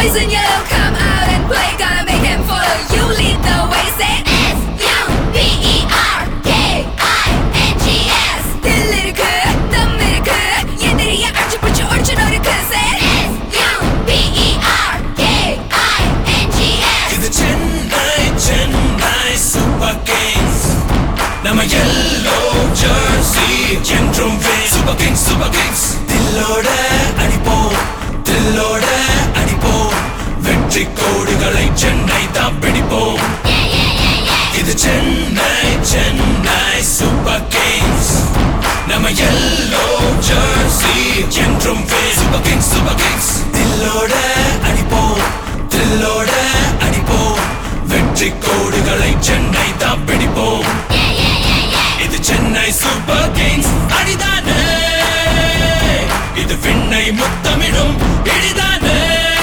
boys in yellow come out and play, gonna make them follow. You lead the way, say S-U-B-E-R-K-I-N-G-S. 들리르크, 덤리르크, 얘들이야 archiputch original say S-U-B-E-R-K-I-N-G-S. இது Chennai super kings. நம்ம yellow jersey என்றும் win. Super kings super kings. தில்லோட அடிப்போம், தில்லோட அடிப்போம். வெற்றி கோடுகளை சென்னை தான் பிடிப்போம். இது சென்னை சூப்பர் கிங்ஸ். நம்ம yellow jersey என்றும் win. Super kings super kings. தில்லோட அடிப்போம், தில்லோட அடிப்போம். வெற்றி கோடுகளை சென்னை தான் பிடிப்போம். இது சென்னை சூப்பர் கிங்ஸ் அடிதானே, இது விண்ணை முத்தமிடும் இடிதானே.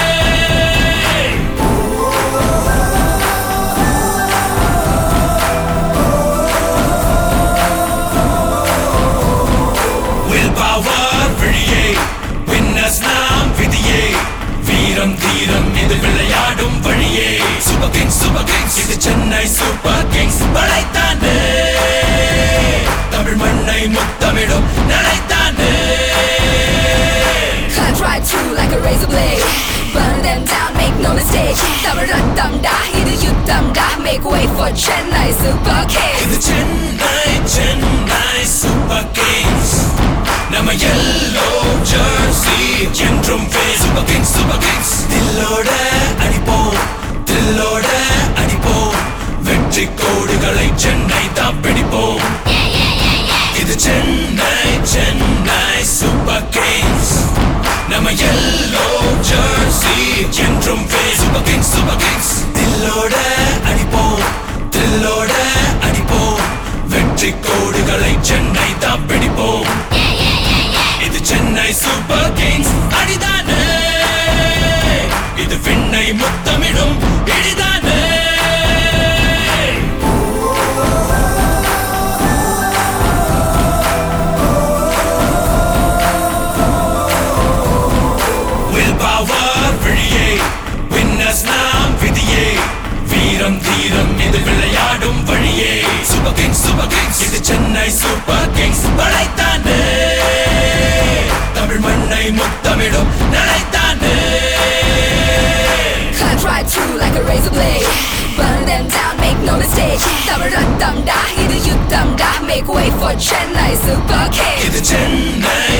Will power விழியே, winners நாம் விதியே. வீரம் தீரம் இது விளையாடும் வழியே. Super kings super kings. இது சென்னை சூப்பர் கிங்ஸ் படைத்தானே, தமிழ் மண்ணை முத்தமிடும் நடைத்தானே. Cut right through like a razor blade, burn them down, make no mistake. Tamil ரத்தம்டா, இது யுத்தம்டா, make way for Chennai Super Kings. இது சென்னை சூப்பர் கிங்ஸ். நம்ம yellow jersey என்றும் win. Super kings super kings. தில்லோட அடிப்போம், தில்லோட அடிப்போம். வெற்றி கோடுகளை சென்னை தான் பிடிப்போம். இது சென்னை சூப்பர் கிங்ஸ். நம்ம yellow jersey என்றும் win. Super kings super kings. தில்லோட அடிப்போம், தில்லோட அடிப்போம். வெற்றி கோடுகளை சென்னை தான் பிடிப்போம். இது சென்னை சூப்பர் கிங்ஸ் அடிதானே, இது விண்ணை முத்தமிடும் இடிதானே. Will power விழியே, winners நாம் விதியே. வீரம் தீரம் இது விளையாடும் வழியே. Super kings super kings. இது சென்னை சூப்பர் கிங்ஸ் படைத்தானே, தமிழ் மண்ணை முத்தமிடும் நடைத்தானே. Cut right through like a razor blade, burn them down, make no mistake. Tamil ரத்தம்டா, இது யுத்தம்டா, make way for Chennai Super Kings. இது சென்னை